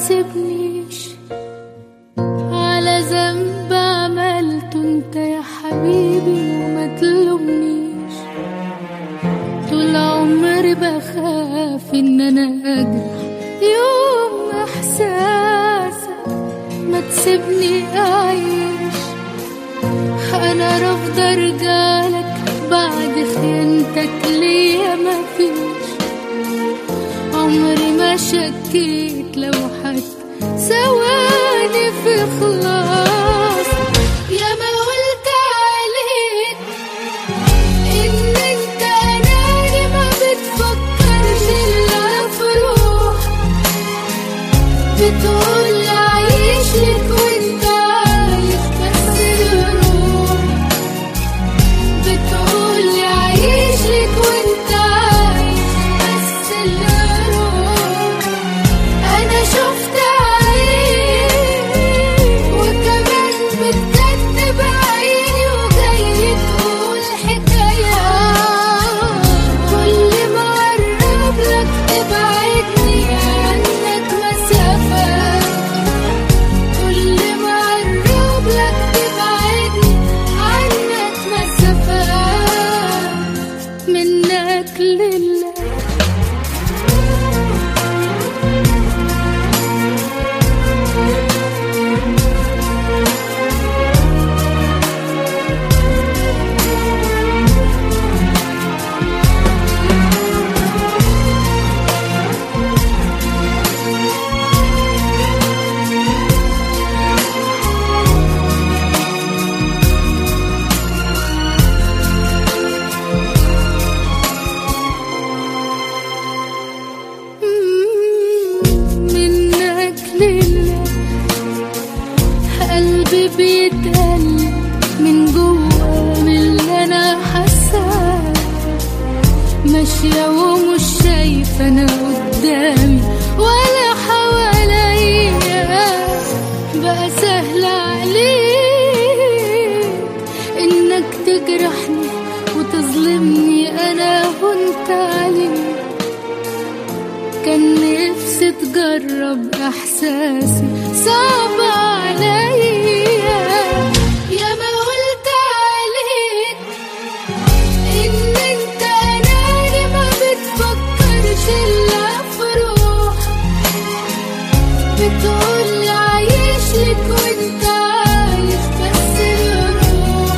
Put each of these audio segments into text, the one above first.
تحاسبنيش على ذنب عملته انت يا حبيبي وما تلومنيش. طول عمري بخاف ان انا اجرح يوم احساسك، ما تسيبني اعيش. انا رافضة ارجعلك بعد خيانتك ليا، مفيش عمري ما شكيت لو حتى ثواني في خلاص. يا ما قلت عليك ان انت اناني، ما بتفكرش الا في روح. بتقول عايش لك وانت عايش بس الروح. بتقول عايش لك وانت عايش بس الروح. انا شفت عينيك وكمان بتكتب عيني، وجاي تقول حكاية. كل ما اقرب لك تبعدني عنك مسافة. كل ما اقرب لك تبعدني عنك مسافة. منك لله. منك لله. قلبي بيتقلب من جوا من اللي انا حاساه. ماشية ومش شايفة انا قدامي ولا حواليا. بقى سهل عليك انك تجرحني وتظلمني، انا هنت عليك. كان نفسي تجرب احساسي، صعب عليا. يا ما قلت عليك ان انت اناني، ما بتفكرش الا في روح. بتقول عايش لك وانت عايش بس الروح.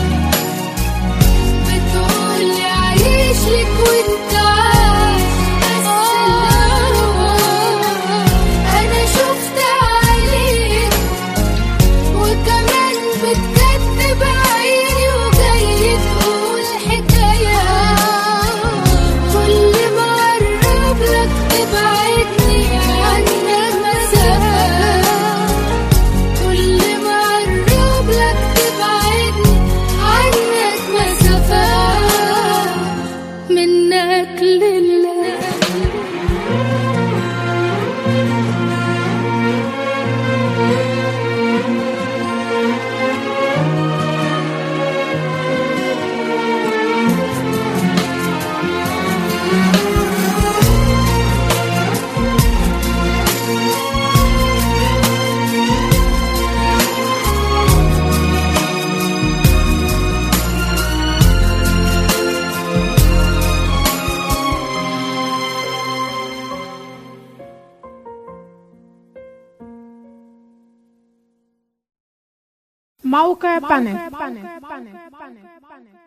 بتقول عايش لك وانت عايش بس الروح. انا شفت عليك وكمان بتكتب عيني، وجاي تقول حكاية. كل ما اقرب لك تبعدني عنك مسافة. كل ما اقرب لك تبعدني عنك مسافة. منك لله. موقع بانل.